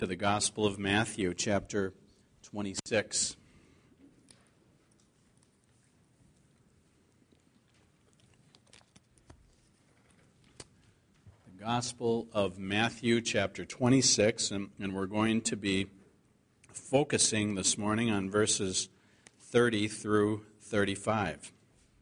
To the Gospel of Matthew, chapter 26. The Gospel of Matthew, chapter 26, and we're going to be focusing this morning on verses 30 through 35.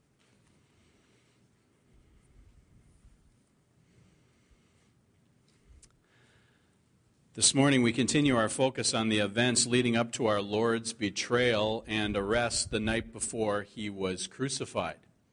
This morning we continue our focus on the events leading up to our Lord's betrayal and arrest the night before he was crucified.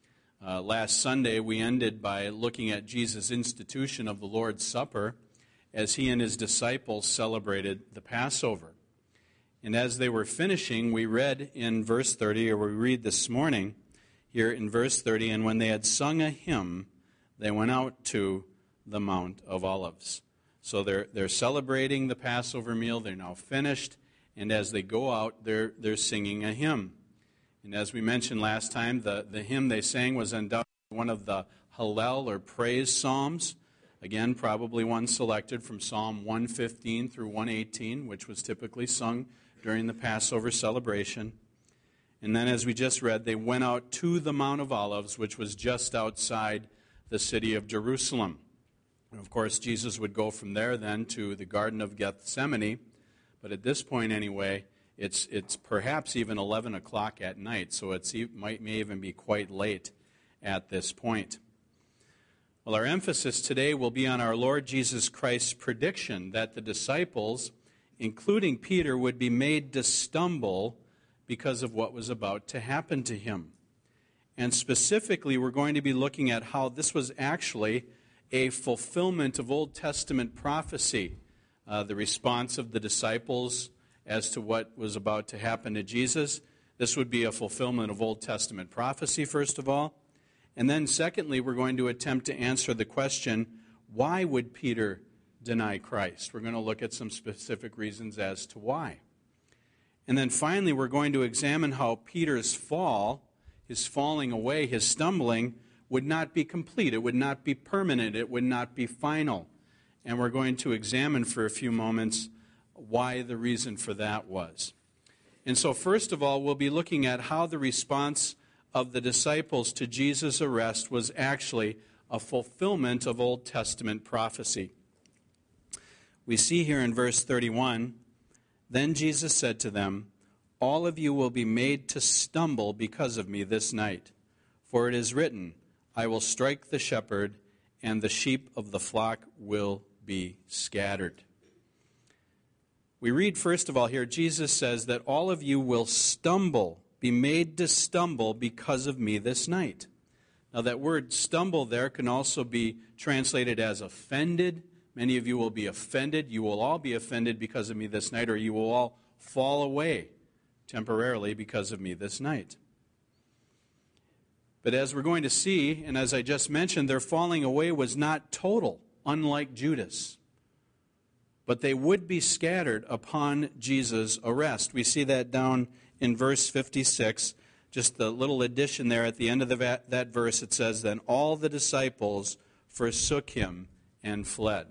Last Sunday we ended by looking at Jesus' institution of the Lord's Supper as he and his disciples celebrated the Passover. And as they were finishing, we read in verse 30, or we read this morning here in verse 30, and when they had sung a hymn, they went out to the Mount of Olives. So they're celebrating the Passover meal. They're now finished. And as they go out, they're singing a hymn. And as we mentioned last time, the hymn they sang was undoubtedly one of the Hallel or praise psalms. Again, probably one selected from Psalm 115 through 118, which was typically sung during the Passover celebration. And then as we just read, they went out to the Mount of Olives, which was just outside the city of Jerusalem. And of course, Jesus would go from there then to the Garden of Gethsemane. But at this point anyway, it's perhaps even 11 o'clock at night, so it may even be quite late at this point. Well, our emphasis today will be on our Lord Jesus Christ's prediction that the disciples, including Peter, would be made to stumble because of what was about to happen to him. And specifically, we're going to be looking at how this was actually a fulfillment of Old Testament prophecy, the response of the disciples as to what was about to happen to Jesus. This would be a fulfillment of Old Testament prophecy, first of all. And then secondly, we're going to attempt to answer the question, why would Peter deny Christ? We're going to look at some specific reasons as to why. And then finally, we're going to examine how Peter's fall, his falling away, his stumbling, would not be complete. It would not be permanent. It would not be final. And we're going to examine for a few moments why the reason for that was. And so first of all, we'll be looking at how the response of the disciples to Jesus' arrest was actually a fulfillment of Old Testament prophecy. We see here in verse 31, "Then Jesus said to them, 'All of you will be made to stumble because of me this night. For it is written, I will strike the shepherd, and the sheep of the flock will be scattered.'" We read, first of all, here, Jesus says that all of you will stumble, be made to stumble because of me this night. Now, that word stumble there can also be translated as offended. Many of you will be offended. You will all be offended because of me this night, or you will all fall away temporarily because of me this night. But as we're going to see, and as I just mentioned, their falling away was not total, unlike Judas. But they would be scattered upon Jesus' arrest. We see that down in verse 56. Just the little addition there at the end of that verse, it says, "Then all the disciples forsook him and fled."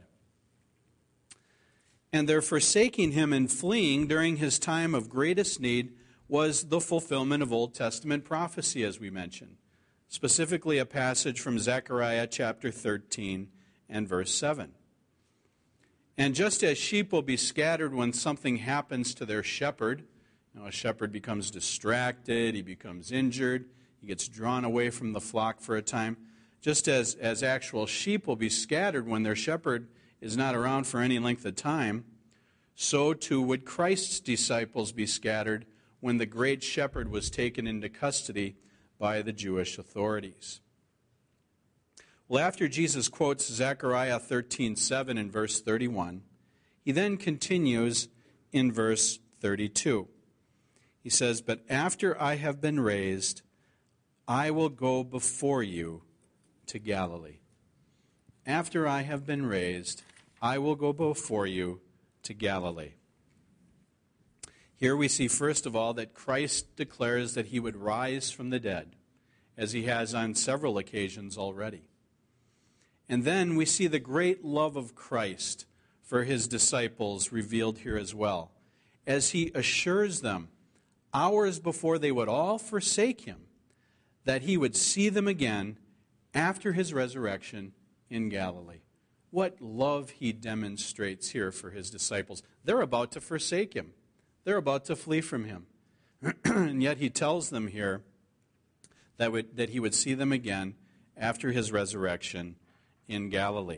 And their forsaking him and fleeing during his time of greatest need was the fulfillment of Old Testament prophecy, as we mentioned. Specifically a passage from Zechariah chapter 13 and verse 7. "And just as sheep will be scattered when something happens to their shepherd," a shepherd becomes distracted, he becomes injured, he gets drawn away from the flock for a time, just as actual sheep will be scattered when their shepherd is not around for any length of time, so too would Christ's disciples be scattered when the great shepherd was taken into custody by the Jewish authorities. Well, after Jesus quotes Zechariah 13:7 in verse 31, he then continues in verse 32. He says, "But after I have been raised, I will go before you to Galilee." After I have been raised, I will go before you to Galilee. Here we see, first of all, that Christ declares that he would rise from the dead, as he has on several occasions already. And then we see the great love of Christ for his disciples revealed here as well, as he assures them, hours before they would all forsake him, that he would see them again after his resurrection in Galilee. What love he demonstrates here for his disciples. They're about to forsake him. They're about to flee from him. And yet he tells them here that he would see them again after his resurrection in Galilee.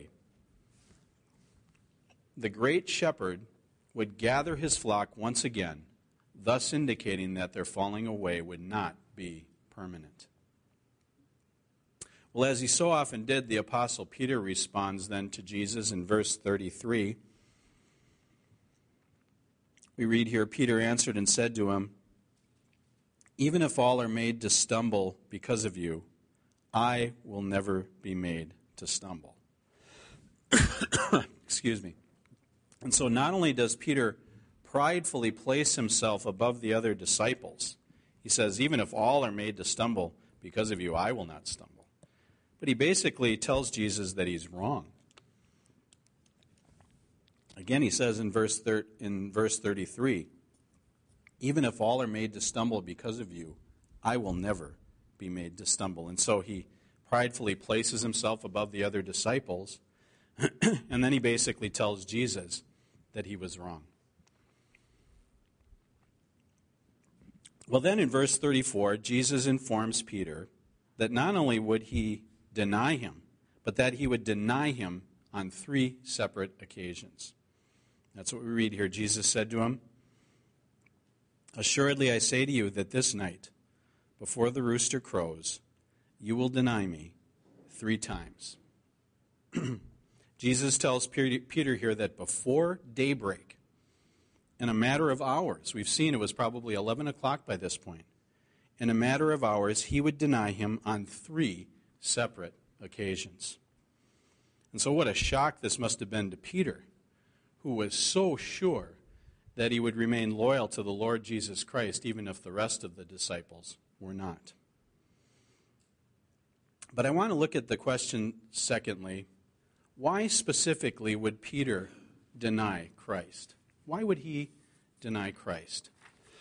The great shepherd would gather his flock once again, thus indicating that their falling away would not be permanent. Well, as he so often did, the Apostle Peter responds then to Jesus in verse 33. We read here, Peter answered and said to him, even if all are made to stumble because of you, I will never be made to stumble. Excuse me. And so not only does Peter pridefully place himself above the other disciples, he says, even if all are made to stumble because of you, I will not stumble. But he basically tells Jesus that he's wrong. Again, he says in verse 33, even if all are made to stumble because of you, I will never be made to stumble. And so he pridefully places himself above the other disciples, and then he basically tells Jesus that he was wrong. Well, then in verse 34, Jesus informs Peter that not only would he deny him, but that he would deny him on 3 separate occasions. That's what we read here. Jesus said to him, assuredly I say to you that this night, before the rooster crows, you will deny me 3 times. Jesus tells Peter here that before daybreak, in a matter of hours, we've seen it was probably 11 o'clock by this point, in a matter of hours, he would deny him on 3 separate occasions. And so what a shock this must have been to Peter, who was so sure that he would remain loyal to the Lord Jesus Christ, even if the rest of the disciples were not. But I want to look at the question, secondly, why specifically would Peter deny Christ? Why would he deny Christ?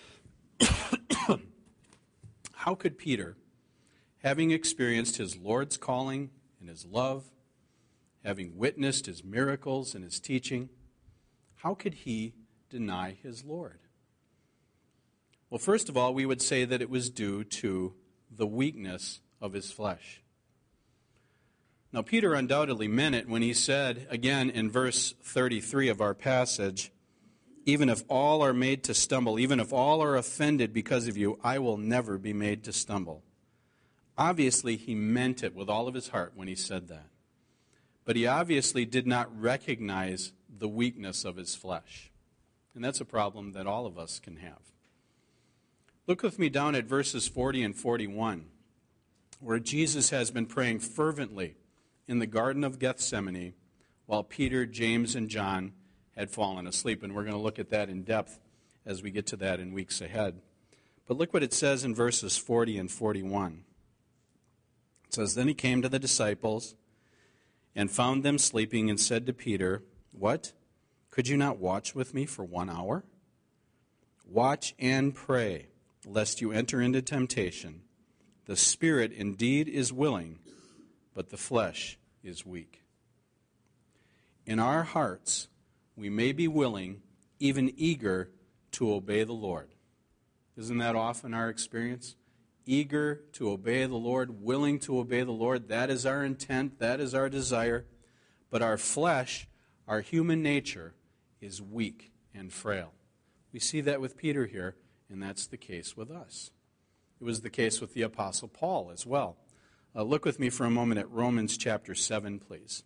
How could Peter, having experienced his Lord's calling and his love, having witnessed his miracles and his teaching, how could he deny his Lord? Well, first of all, we would say that it was due to the weakness of his flesh. Now, Peter undoubtedly meant it when he said, again in verse 33 of our passage, even if all are made to stumble, even if all are offended because of you, I will never be made to stumble. Obviously, he meant it with all of his heart when he said that. But he obviously did not recognize the weakness of his flesh. And that's a problem that all of us can have. Look with me down at verses 40 and 41, where Jesus has been praying fervently in the Garden of Gethsemane while Peter, James, and John had fallen asleep. And we're going to look at that in depth as we get to that in weeks ahead. But look what it says in verses 40 and 41. It says, then he came to the disciples and found them sleeping and said to Peter, what? Could you not watch with me for 1 hour? Watch and pray, lest you enter into temptation. The spirit indeed is willing, but the flesh is weak. In our hearts, we may be willing, even eager, to obey the Lord. Isn't that often our experience? Eager to obey the Lord, willing to obey the Lord. That is our intent, that is our desire. But our flesh, our human nature, is weak and frail. We see that with Peter here, and that's the case with us. It was the case with the Apostle Paul as well. Look with me for a moment at Romans chapter 7, please.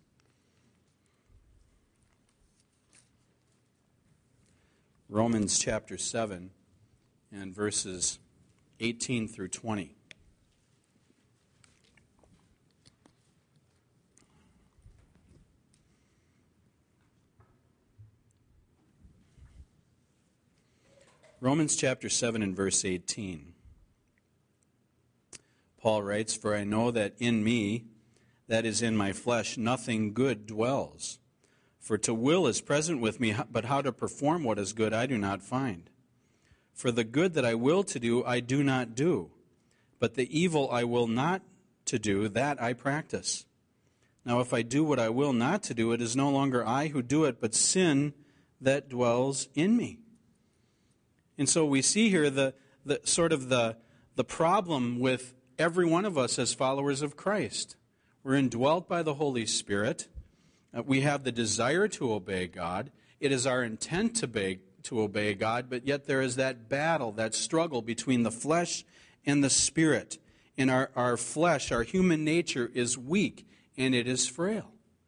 Romans chapter 7 and verses 18 through 20. Romans chapter 7 and verse 18. Paul writes, for I know that in me, that is in my flesh, nothing good dwells. For to will is present with me, but how to perform what is good I do not find. For the good that I will to do, I do not do, but the evil I will not to do, that I practice. Now if I do what I will not to do, it is no longer I who do it, but sin that dwells in me. And so we see here the problem with every one of us as followers of Christ. We're indwelt by the Holy Spirit. We have the desire to obey God. It is our intent to obey God, but yet there is that battle, that struggle between the flesh and the Spirit. And our flesh, our human nature is weak, and it is frail.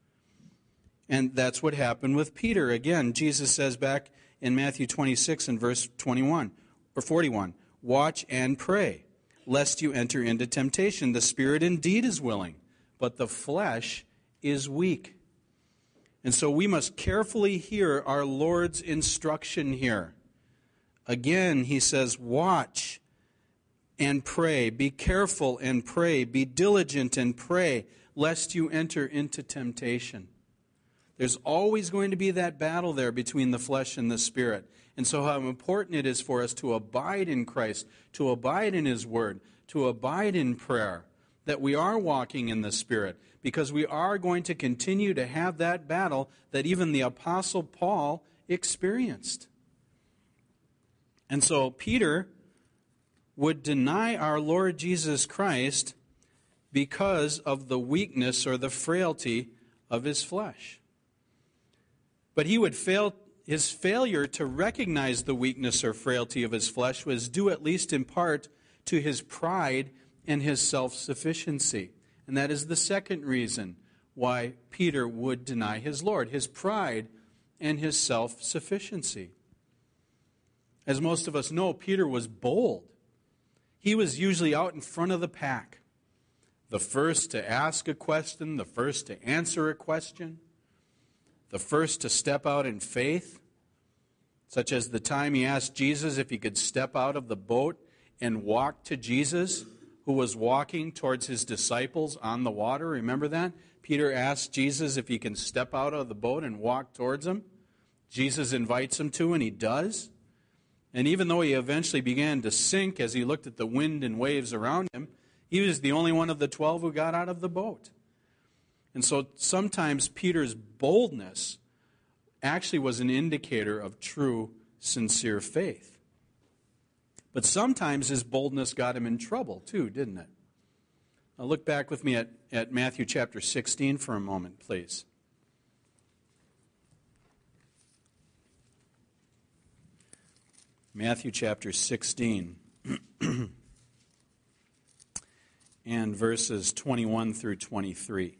And that's what happened with Peter. Again, Jesus says back in Matthew 26 and verse 21 or 41, watch and pray, lest you enter into temptation. The spirit indeed is willing, but the flesh is weak. And so we must carefully hear our Lord's instruction here. Again, he says, watch and pray. Be careful and pray. Be diligent and pray, lest you enter into temptation. There's always going to be that battle there between the flesh and the spirit. And so how important it is for us to abide in Christ, to abide in His Word, to abide in prayer, that we are walking in the Spirit, because we are going to continue to have that battle that even the Apostle Paul experienced. And so Peter would deny our Lord Jesus Christ because of the weakness or the frailty of his flesh. But he would fail. His failure to recognize the weakness or frailty of his flesh was due at least in part to his pride and his self-sufficiency. And that is the second reason why Peter would deny his Lord, his pride and his self-sufficiency. As most of us know, Peter was bold. He was usually out in front of the pack, the first to ask a question, the first to answer a question, the first to step out in faith, such as the time he asked Jesus if he could step out of the boat and walk to Jesus, who was walking towards his disciples on the water. Remember that? Peter asked Jesus if he can step out of the boat and walk towards him. Jesus invites him to, and he does. And even though he eventually began to sink as he looked at the wind and waves around him, he was the only one of the 12 who got out of the boat. And so sometimes Peter's boldness actually was an indicator of true, sincere faith. But sometimes his boldness got him in trouble too, didn't it? Now look back with me at Matthew chapter 16 for a moment, please. Matthew chapter 16 and verses 21 through 23.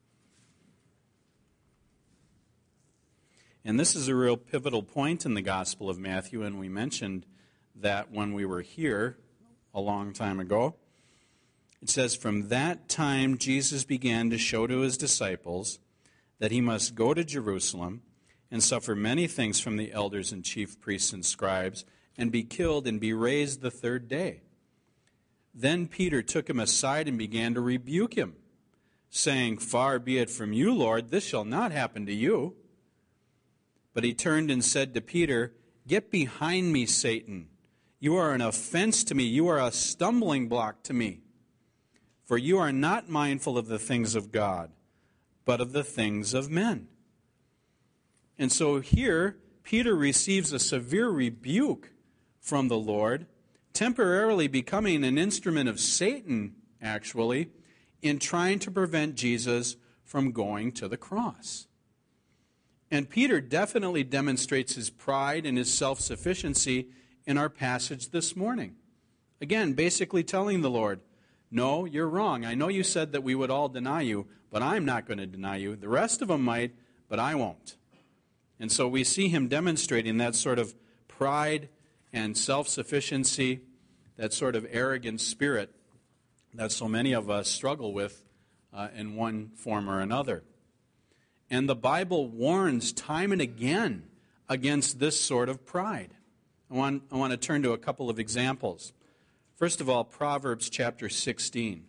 And this is a real pivotal point in the Gospel of Matthew, and we mentioned that when we were here a long time ago. It says, from that time Jesus began to show to his disciples that he must go to Jerusalem and suffer many things from the elders and chief priests and scribes, and be killed and be raised the third day. Then Peter took him aside and began to rebuke him, saying, far be it from you, Lord, this shall not happen to you. But he turned and said to Peter, get behind me, Satan. You are an offense to me. You are a stumbling block to me. For you are not mindful of the things of God, but of the things of men. And so here, Peter receives a severe rebuke from the Lord, temporarily becoming an instrument of Satan, actually, in trying to prevent Jesus from going to the cross. And Peter definitely demonstrates his pride and his self-sufficiency in our passage this morning. Again, basically telling the Lord, no, you're wrong. I know you said that we would all deny you, but I'm not going to deny you. The rest of them might, but I won't. And so we see him demonstrating that sort of pride and self-sufficiency, that sort of arrogant spirit that so many of us struggle with in one form or another. And the Bible warns time and again against this sort of pride. I want to turn to a couple of examples. First of all, Proverbs chapter 16.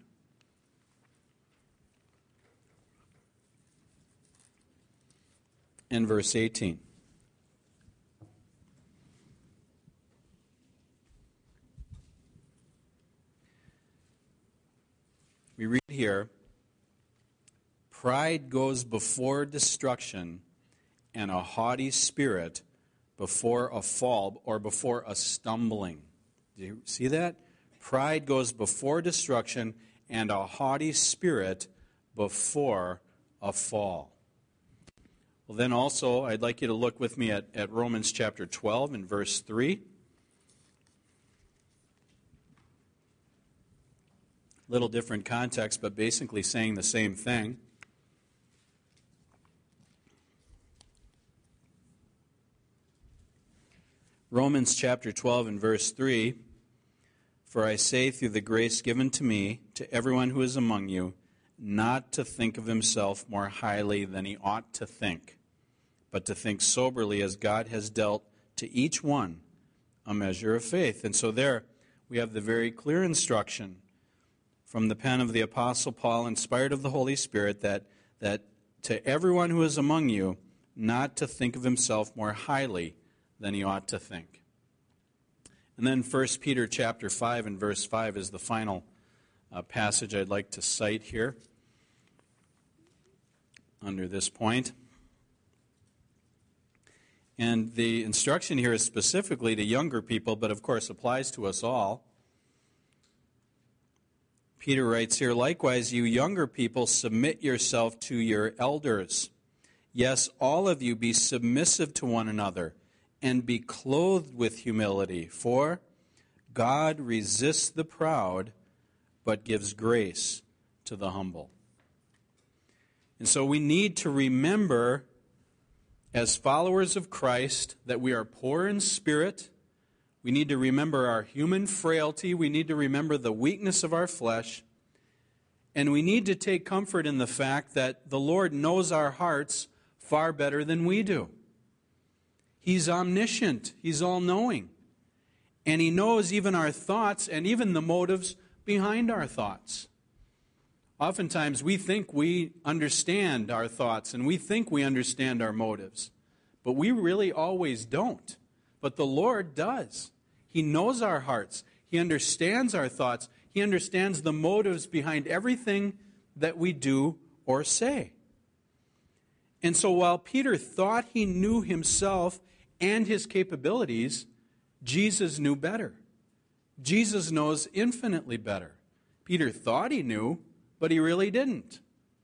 and verse 18. We read here, "Pride goes before destruction, and a haughty spirit before a fall," or before a stumbling. Do you see that? Pride goes before destruction, and a haughty spirit before a fall. Well, then also, I'd like you to look with me at Romans chapter 12 and verse 3. Little different context, but basically saying the same thing. Romans chapter 12 and verse 3, "For I say through the grace given to me, to everyone who is among you, not to think of himself more highly than he ought to think, but to think soberly as God has dealt to each one a measure of faith." And so there we have the very clear instruction from the pen of the Apostle Paul, inspired of the Holy Spirit, that to everyone who is among you, not to think of himself more highly than he ought to think. And then 1 Peter chapter 5 and verse 5 is the final passage I'd like to cite here under this point. And the instruction here is specifically to younger people, but of course applies to us all. Peter writes here, "Likewise, you younger people, submit yourself to your elders. Yes, all of you be submissive to one another, and be clothed with humility. For God resists the proud, but gives grace to the humble." And so we need to remember, as followers of Christ, that we are poor in spirit. We need to remember our human frailty. We need to remember the weakness of our flesh. And we need to take comfort in the fact that the Lord knows our hearts far better than we do. He's omniscient. He's all-knowing. And He knows even our thoughts and even the motives behind our thoughts. Oftentimes we think we understand our thoughts and we think we understand our motives. But we really always don't. But the Lord does. He knows our hearts. He understands our thoughts. He understands the motives behind everything that we do or say. And so while Peter thought he knew himself and his capabilities, Jesus knew better. Jesus knows infinitely better. Peter thought he knew, but he really didn't.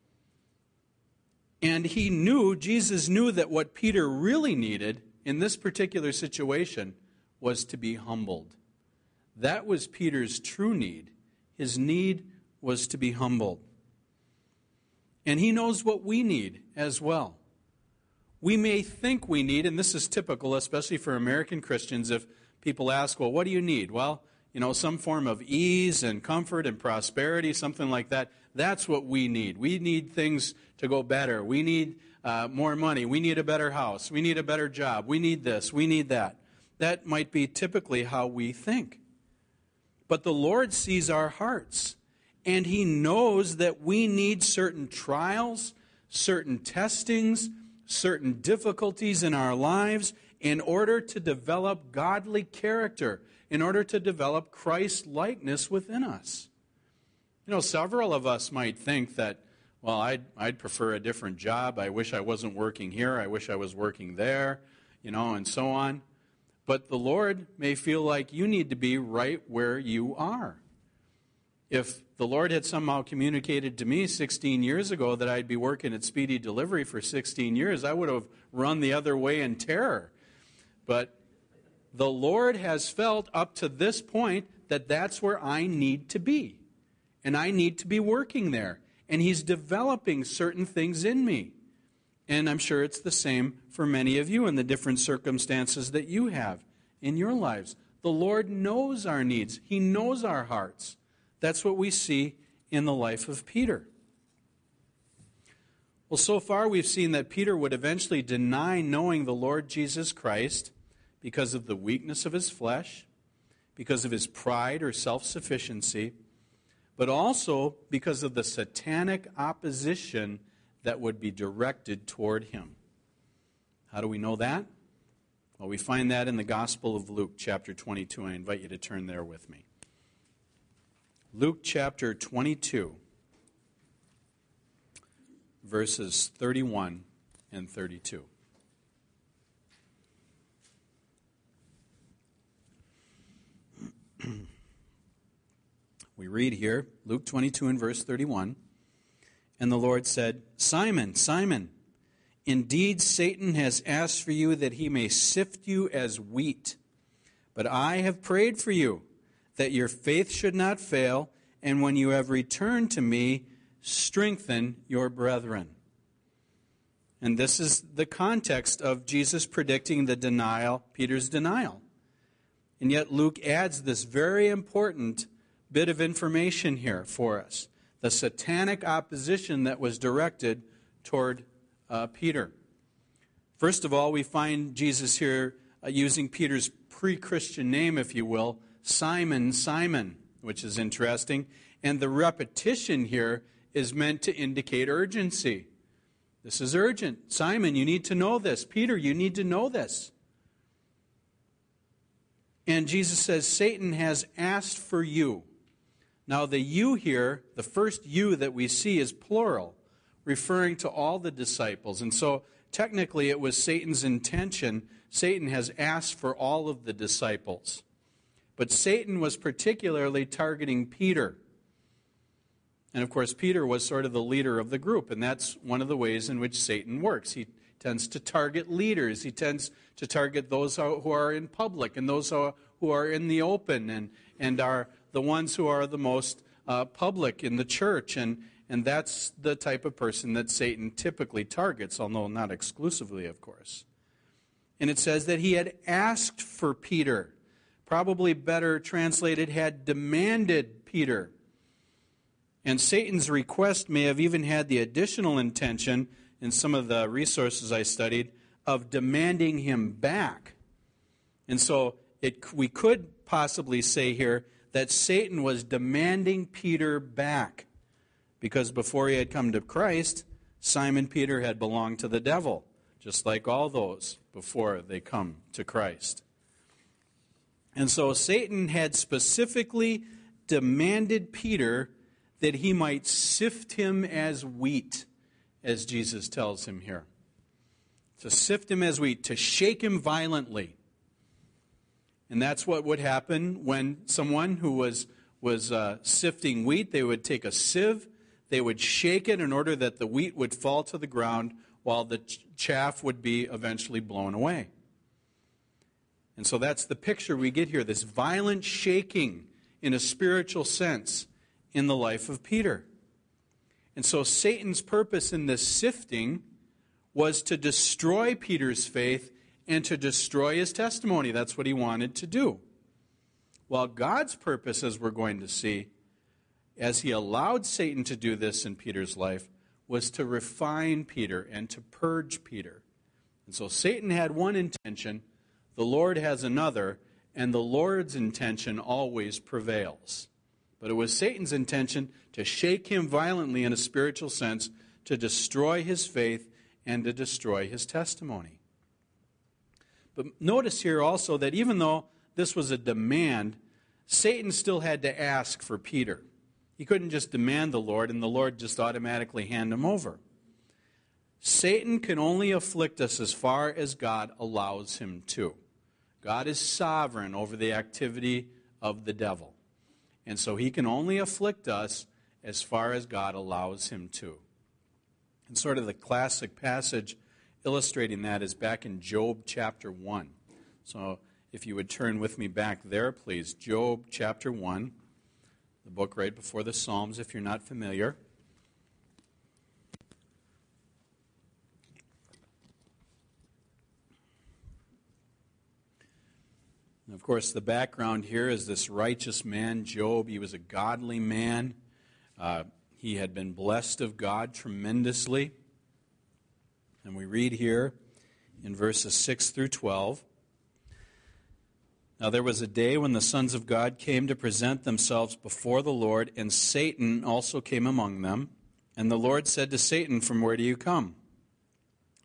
And Jesus knew that what Peter really needed in this particular situation was to be humbled. That was Peter's true need. His need was to be humbled. And he knows what we need as well. We may think we need, and this is typical, especially for American Christians, if people ask, well, what do you need? Well, some form of ease and comfort and prosperity, something like that. That's what we need. We need things to go better. We need more money. We need a better house. We need a better job. We need this. We need that. That might be typically how we think. But the Lord sees our hearts, and He knows that we need certain trials, certain testings, certain difficulties in our lives in order to develop godly character, in order to develop Christ-likeness within us. Several of us might think that, well, I'd prefer a different job. I wish I wasn't working here. I wish I was working there, and so on. But the Lord may feel like you need to be right where you are. If the Lord had somehow communicated to me 16 years ago that I'd be working at Speedy Delivery for 16 years, I would have run the other way in terror. But the Lord has felt up to this point that that's where I need to be. And I need to be working there. And He's developing certain things in me. And I'm sure it's the same for many of you in the different circumstances that you have in your lives. The Lord knows our needs. He knows our hearts. That's what we see in the life of Peter. Well, so far we've seen that Peter would eventually deny knowing the Lord Jesus Christ because of the weakness of his flesh, because of his pride or self-sufficiency, but also because of the satanic opposition that would be directed toward him. How do we know that? Well, we find that in the Gospel of Luke, chapter 22. I invite you to turn there with me. Luke chapter 22, verses 31 and 32. We read here, Luke 22 and verse 31, "And the Lord said, 'Simon, Simon, indeed Satan has asked for you that he may sift you as wheat. But I have prayed for you, that your faith should not fail, and when you have returned to me, strengthen your brethren.'" And this is the context of Jesus predicting the denial, Peter's denial. And yet Luke adds this very important bit of information here for us. The satanic opposition that was directed toward Peter. First of all, we find Jesus here using Peter's pre-Christian name, if you will, Simon, Simon, which is interesting. And the repetition here is meant to indicate urgency. This is urgent. Simon, you need to know this. Peter, you need to know this. And Jesus says, Satan has asked for you. Now the you here, the first you that we see is plural, referring to all the disciples. And so technically it was Satan's intention. Satan has asked for all of the disciples. But Satan was particularly targeting Peter. And of course, Peter was sort of the leader of the group, and that's one of the ways in which Satan works. He tends to target leaders. He tends to target those who are in public and those who are in the open and are the ones who are the most public in the church. And that's the type of person that Satan typically targets, although not exclusively, of course. And it says that he had asked for Peter. Probably better translated, had demanded Peter. And Satan's request may have even had the additional intention, in some of the resources I studied, of demanding him back. And so we could possibly say here that Satan was demanding Peter back, because before he had come to Christ, Simon Peter had belonged to the devil, just like all those before they come to Christ. And so Satan had specifically demanded Peter that he might sift him as wheat, as Jesus tells him here. To sift him as wheat, to shake him violently. And that's what would happen when someone who was sifting wheat, they would take a sieve, they would shake it in order that the wheat would fall to the ground while the chaff would be eventually blown away. And so that's the picture we get here, this violent shaking in a spiritual sense in the life of Peter. And so Satan's purpose in this sifting was to destroy Peter's faith and to destroy his testimony. That's what he wanted to do. While God's purpose, as we're going to see, as he allowed Satan to do this in Peter's life, was to refine Peter and to purge Peter. And so Satan had one intention, the Lord has another, and the Lord's intention always prevails. But it was Satan's intention to shake him violently in a spiritual sense, to destroy his faith and to destroy his testimony. But notice here also that even though this was a demand, Satan still had to ask for Peter. He couldn't just demand the Lord and the Lord just automatically hand him over. Satan can only afflict us as far as God allows him to. God is sovereign over the activity of the devil. And so he can only afflict us as far as God allows him to. And sort of the classic passage illustrating that is back in Job chapter 1. So if you would turn with me back there, please. Job chapter 1, the book right before the Psalms, if you're not familiar. And of course, the background here is this righteous man, Job. He was a godly man. He had been blessed of God tremendously. And we read here in verses 6 through 12. Now there was a day when the sons of God came to present themselves before the Lord, and Satan also came among them. And the Lord said to Satan, "From where do you come?"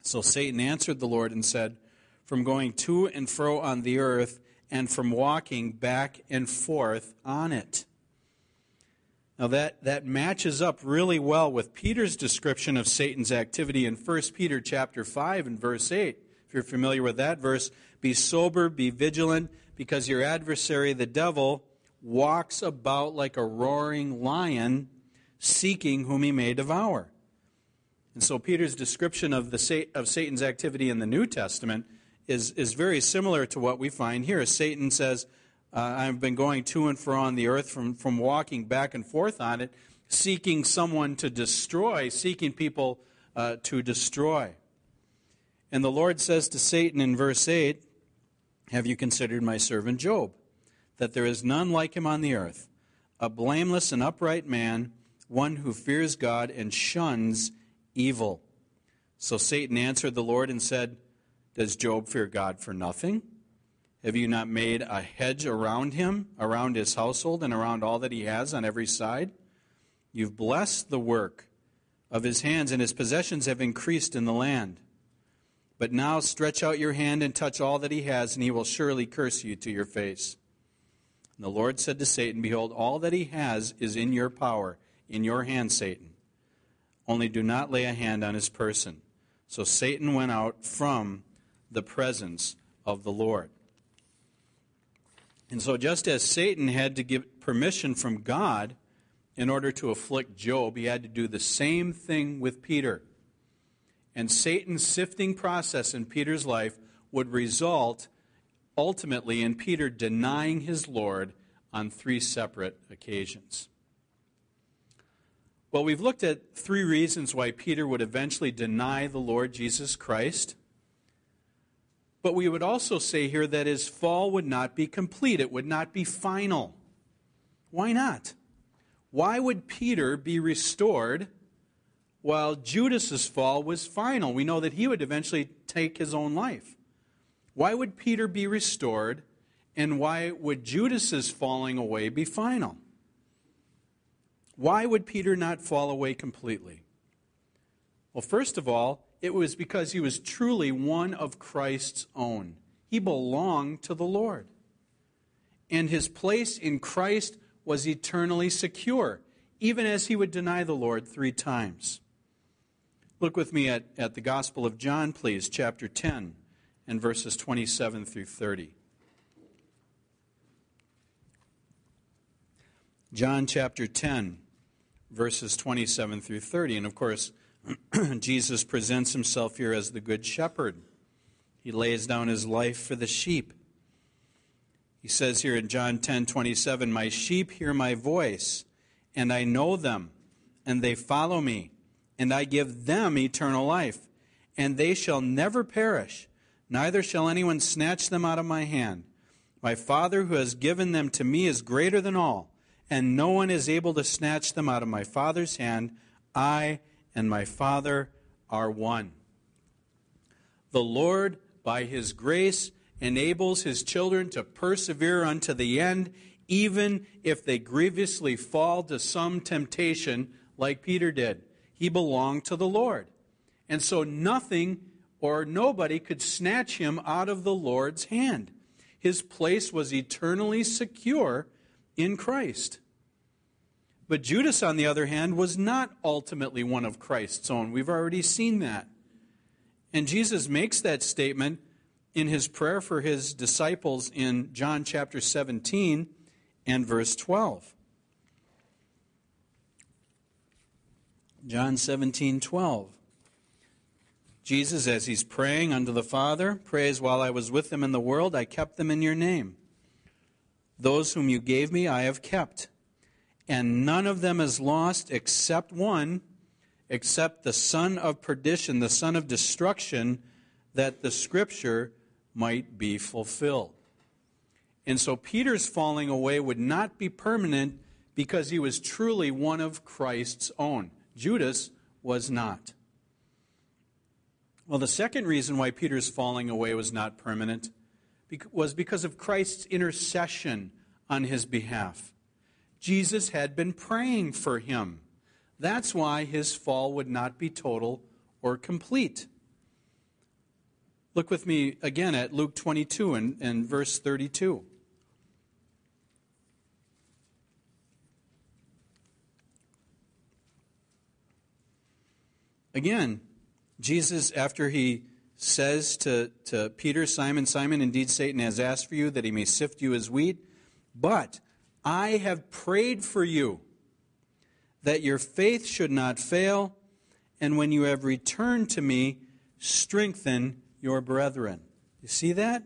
So Satan answered the Lord and said, "From going to and fro on the earth, and from walking back and forth on it." Now that matches up really well with Peter's description of Satan's activity in 1 Peter chapter 5 and verse 8. If you're familiar with that verse, "Be sober, be vigilant, because your adversary, the devil, walks about like a roaring lion, seeking whom he may devour." And so Peter's description of Satan's activity in the New Testament is very similar to what we find here. Satan says, I've been going to and fro on the earth, from walking back and forth on it, seeking someone to destroy, seeking people to destroy. And the Lord says to Satan in verse 8, "Have you considered my servant Job, that there is none like him on the earth, a blameless and upright man, one who fears God and shuns evil?" So Satan answered the Lord and said, "Does Job fear God for nothing? Have you not made a hedge around him, around his household, and around all that he has on every side? You've blessed the work of his hands, and his possessions have increased in the land. But now stretch out your hand and touch all that he has, and he will surely curse you to your face." And the Lord said to Satan, "Behold, all that he has is in your power, in your hand, Satan. Only do not lay a hand on his person." So Satan went out from the presence of the Lord. And so just as Satan had to give permission from God in order to afflict Job, he had to do the same thing with Peter. And Satan's sifting process in Peter's life would result ultimately in Peter denying his Lord on 3 separate occasions. Well, we've looked at 3 reasons why Peter would eventually deny the Lord Jesus Christ. But we would also say here that his fall would not be complete. It would not be final. Why not? Why would Peter be restored while Judas's fall was final? We know that he would eventually take his own life. Why would Peter be restored, and why would Judas's falling away be final? Why would Peter not fall away completely? Well, first of all, it was because he was truly one of Christ's own. He belonged to the Lord. And his place in Christ was eternally secure, even as he would deny the Lord 3 times. Look with me at the Gospel of John, please, chapter 10, and verses 27 through 30. John chapter 10, verses 27 through 30. And of course, Jesus presents himself here as the good shepherd. He lays down his life for the sheep. He says here in John 10:27, "My sheep hear my voice, and I know them, and they follow me, and I give them eternal life, and they shall never perish, neither shall anyone snatch them out of my hand. My Father who has given them to me is greater than all, and no one is able to snatch them out of my Father's hand. I and my Father are one." The Lord, by his grace, enables his children to persevere unto the end, even if they grievously fall to some temptation like Peter did. He belonged to the Lord. And so nothing or nobody could snatch him out of the Lord's hand. His place was eternally secure in Christ. But Judas, on the other hand, was not ultimately one of Christ's own. We've already seen that. And Jesus makes that statement in his prayer for his disciples in John chapter 17 and verse 12. John 17:12. Jesus, as he's praying unto the Father, prays, "While I was with them in the world, I kept them in your name. Those whom you gave me, I have kept. And none of them is lost except one, except the son of perdition, the son of destruction, that the Scripture might be fulfilled." And so Peter's falling away would not be permanent because he was truly one of Christ's own. Judas was not. Well, the second reason why Peter's falling away was not permanent was because of Christ's intercession on his behalf. Jesus had been praying for him. That's why his fall would not be total or complete. Look with me again at Luke 22 and verse 32. Again, Jesus, after he says to Peter, Simon, Simon, indeed Satan has asked for you that he may sift you as wheat, but I have prayed for you that your faith should not fail, and when you have returned to me, strengthen your brethren. You see that?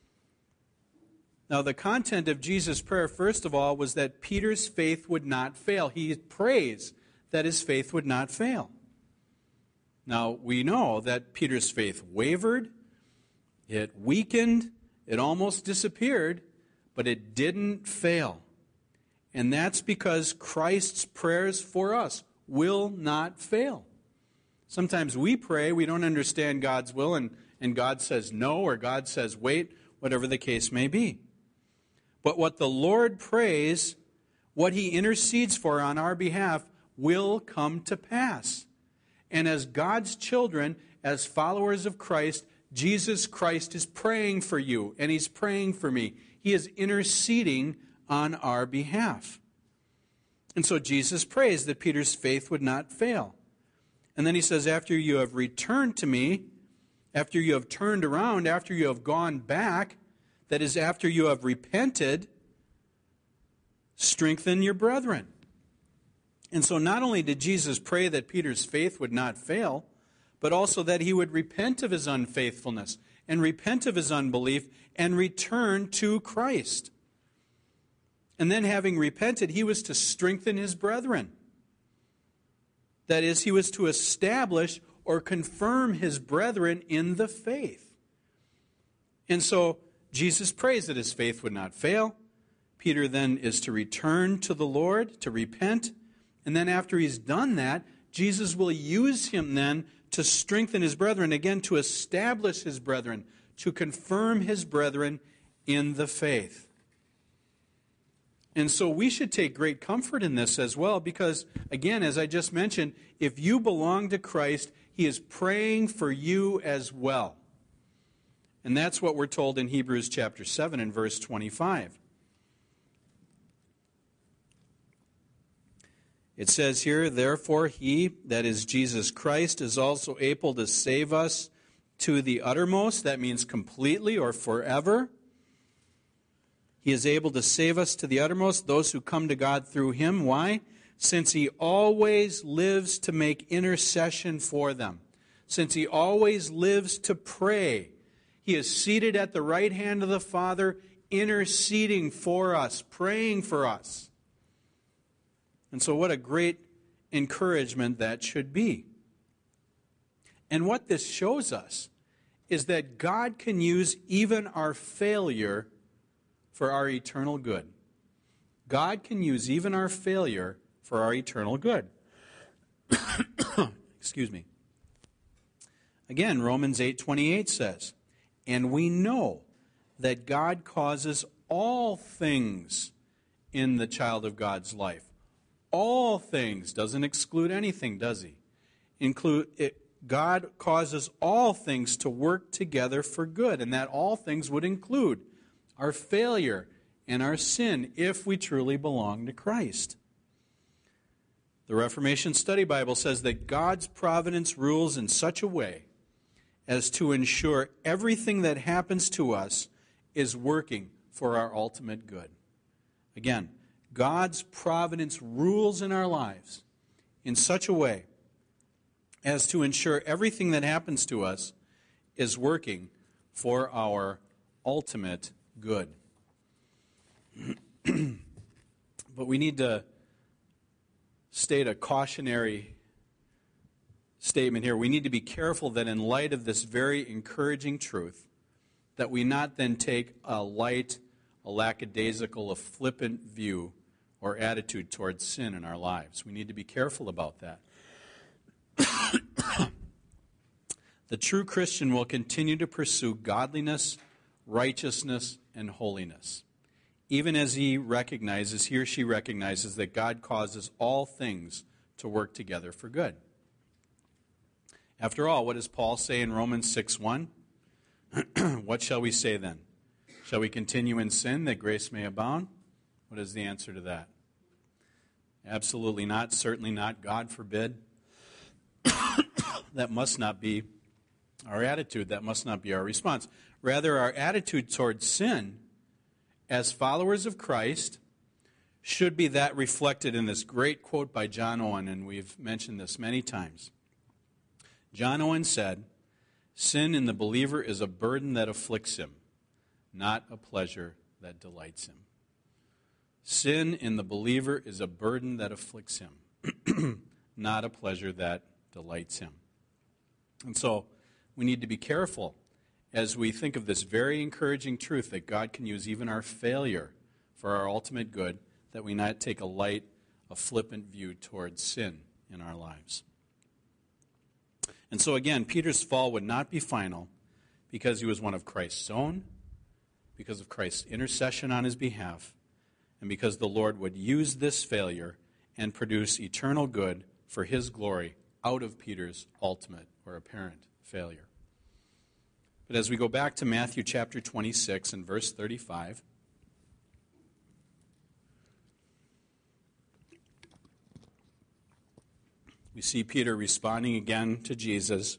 Now, the content of Jesus' prayer, first of all, was that Peter's faith would not fail. He prays that his faith would not fail. Now, we know that Peter's faith wavered, it weakened, it almost disappeared, but it didn't fail. And that's because Christ's prayers for us will not fail. Sometimes we pray, we don't understand God's will, and God says no, or God says wait, whatever the case may be. But what the Lord prays, what he intercedes for on our behalf, will come to pass. And as God's children, as followers of Christ, Jesus Christ is praying for you, and he's praying for me. He is interceding on our behalf. And so Jesus prays that Peter's faith would not fail. And then he says, after you have returned to me, after you have turned around, after you have gone back, that is, after you have repented, strengthen your brethren. And so not only did Jesus pray that Peter's faith would not fail, but also that he would repent of his unfaithfulness and repent of his unbelief and return to Christ. And then having repented, he was to strengthen his brethren. That is, he was to establish or confirm his brethren in the faith. And so Jesus prays that his faith would not fail. Peter then is to return to the Lord, to repent. And then after he's done that, Jesus will use him then to strengthen his brethren, again to establish his brethren, to confirm his brethren in the faith. And so we should take great comfort in this as well, because, again, as I just mentioned, if you belong to Christ, he is praying for you as well. And that's what we're told in Hebrews chapter 7 and verse 25. It says here, therefore he, that is Jesus Christ, is also able to save us to the uttermost. That means completely or forever. He is able to save us to the uttermost, those who come to God through him. Why? Since he always lives to make intercession for them. Since he always lives to pray. He is seated at the right hand of the Father, interceding for us, praying for us. And so what a great encouragement that should be. And what this shows us is that God can use even our failure for our eternal good. God can use even our failure for our eternal good. Excuse me. Again, Romans 8:28 says, and we know that God causes all things in the child of God's life. All things, doesn't exclude anything, does he? God causes all things to work together for good, and that all things would include our failure and our sin if we truly belong to Christ. The Reformation Study Bible says that God's providence rules in such a way as to ensure everything that happens to us is working for our ultimate good. Again, God's providence rules in our lives in such a way as to ensure everything that happens to us is working for our ultimate good. But we need to state a cautionary statement here. We need to be careful that in light of this very encouraging truth, that we not then take a light, a lackadaisical, a flippant view or attitude towards sin in our lives. We need to be careful about that. The true Christian will continue to pursue godliness, righteousness, and holiness, even as he or she recognizes that God causes all things to work together for good. After all, what does Paul say in Romans 6:1? What shall we say then? Shall we continue in sin that grace may abound? What is the answer to that? Absolutely not, certainly not, God forbid. That must not be our attitude. That must not be our response. Rather, our attitude towards sin as followers of Christ should be that reflected in this great quote by John Owen, and we've mentioned this many times. John Owen said, "Sin in the believer is a burden that afflicts him, not a pleasure that delights him." Sin in the believer is a burden that afflicts him, not a pleasure that delights him. And so we need to be careful as we think of this very encouraging truth that God can use even our failure for our ultimate good, that we not take a light, a flippant view towards sin in our lives. And so again, Peter's fall would not be final because he was one of Christ's own, because of Christ's intercession on his behalf, and because the Lord would use this failure and produce eternal good for his glory out of Peter's ultimate or apparent failure. But as we go back to Matthew chapter 26 and verse 35, we see Peter responding again to Jesus.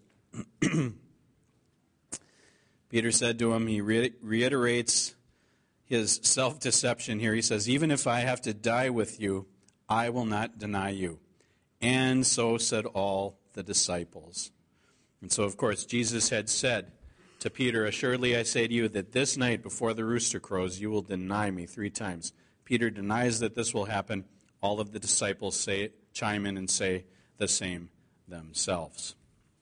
Peter said to him, he reiterates his self-deception here. He says, "Even if I have to die with you, I will not deny you." And so said all the disciples. And so, of course, Jesus had said to Peter, "Assuredly I say to you that this night before the rooster crows, you will deny me 3 times. Peter denies that this will happen. All of the disciples chime in and say the same themselves.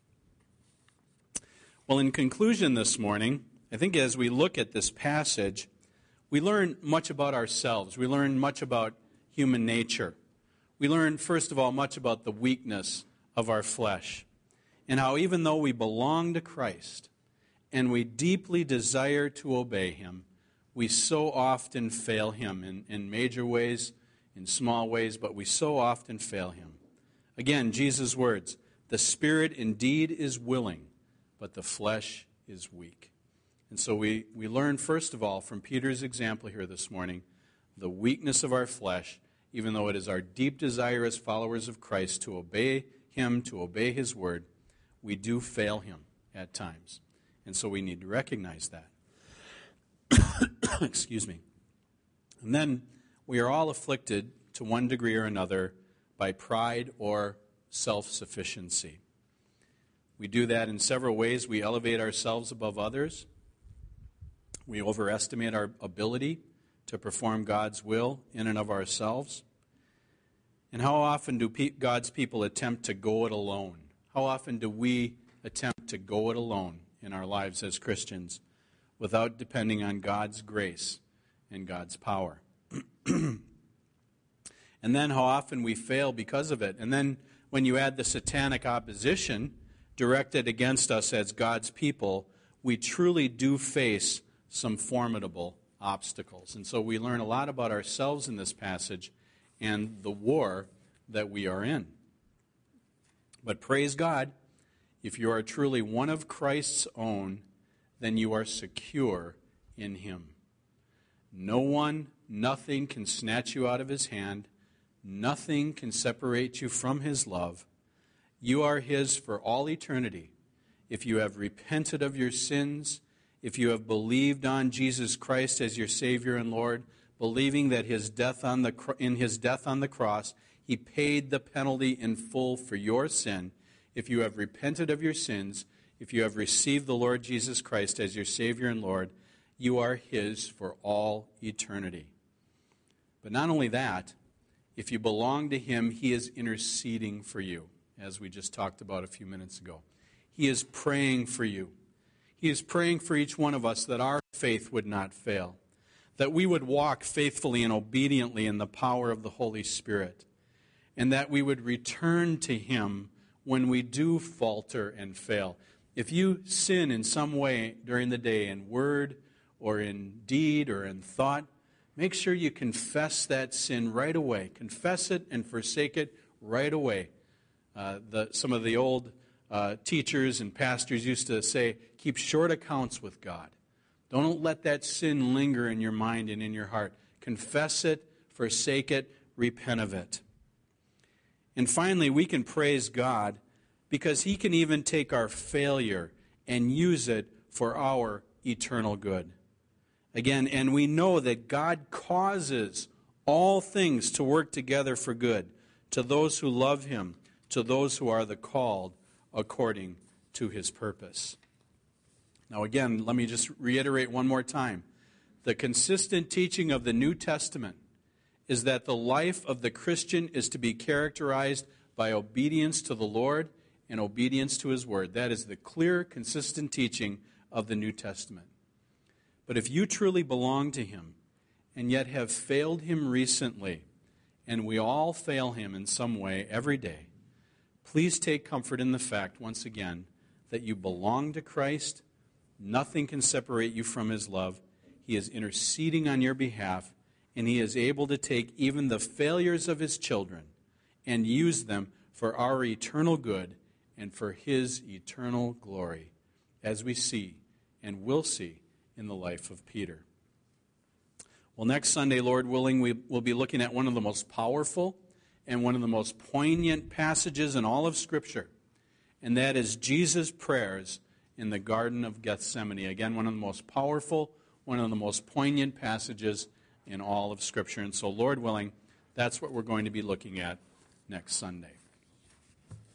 Well, in conclusion this morning, I think as we look at this passage, we learn much about ourselves. We learn much about human nature. We learn, first of all, much about the weakness of our flesh, and how even though we belong to Christ and we deeply desire to obey him, we so often fail him in major ways, in small ways, but we so often fail him. Again, Jesus' words, "The spirit indeed is willing, but the flesh is weak." And so we learn, first of all, from Peter's example here this morning, the weakness of our flesh, even though it is our deep desire as followers of Christ to obey him, to obey his word, we do fail him at times. And so we need to recognize that. Excuse me. And then we are all afflicted to one degree or another by pride or self-sufficiency. We do that in several ways. We elevate ourselves above others. We overestimate our ability to perform God's will in and of ourselves. And how often do God's people attempt to go it alone? How often do we attempt to go it alone in our lives as Christians without depending on God's grace and God's power? And then how often we fail because of it. And then when you add the satanic opposition directed against us as God's people, we truly do face some formidable obstacles. And so we learn a lot about ourselves in this passage and the war that we are in. But praise God, if you are truly one of Christ's own, then you are secure in him. No one, nothing can snatch you out of his hand. Nothing can separate you from his love. You are his for all eternity. If you have repented of your sins, if you have believed on Jesus Christ as your Savior and Lord, believing that in his death on the cross, he paid the penalty in full for your sin, if you have repented of your sins, if you have received the Lord Jesus Christ as your Savior and Lord, you are his for all eternity. But not only that, if you belong to him, he is interceding for you, as we just talked about a few minutes ago. He is praying for you. He is praying for each one of us that our faith would not fail, that we would walk faithfully and obediently in the power of the Holy Spirit, and that we would return to him when we do falter and fail. If you sin in some way during the day, in word or in deed or in thought, make sure you confess that sin right away. Confess it and forsake it right away. Some of the old teachers and pastors used to say, Keep short accounts with God. Don't let that sin linger in your mind and in your heart. Confess it, forsake it, repent of it. And finally, we can praise God because He can even take our failure and use it for our eternal good. Again, and we know that God causes all things to work together for good to those who love Him, to those who are the called according to His purpose. Now again, let me just reiterate one more time. The consistent teaching of the New Testament is that the life of the Christian is to be characterized by obedience to the Lord and obedience to His Word. That is the clear, consistent teaching of the New Testament. But if you truly belong to Him and yet have failed Him recently, and we all fail Him in some way every day, please take comfort in the fact, once again, that you belong to Christ. Nothing can separate you from His love. He is interceding on your behalf, and He is able to take even the failures of His children and use them for our eternal good and for His eternal glory, as we see and will see in the life of Peter. Well, next Sunday, Lord willing, we will be looking at one of the most powerful and one of the most poignant passages in all of Scripture, and that is Jesus' prayers in the Garden of Gethsemane. Again, one of the most powerful, one of the most poignant passages in all of Scripture. And so, Lord willing, that's what we're going to be looking at next Sunday.